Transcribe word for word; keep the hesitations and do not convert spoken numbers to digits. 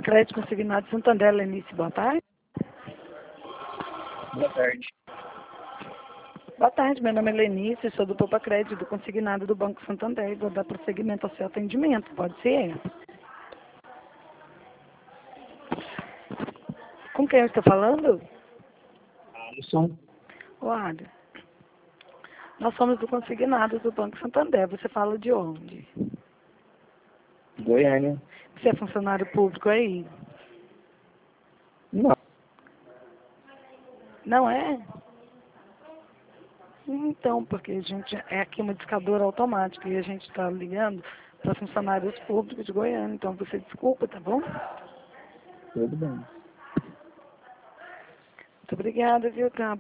Crédito Consignado Santander, Lenice, boa tarde. Boa tarde. Boa tarde, meu nome é Lenice, sou do Poupa Crédito, do Consignado do Banco Santander, e vou dar prosseguimento ao seu atendimento, pode ser? Com quem eu estou falando? Alisson. Olha, nós somos do Consignado do Banco Santander, você fala de onde? Goiânia. Você é funcionário público aí? Não. Não é? Então, porque a gente é aqui uma discadora automática e a gente está ligando para funcionários públicos de Goiânia. Então, você desculpa, tá bom? Tudo bem. Muito obrigada, viu, Cabo?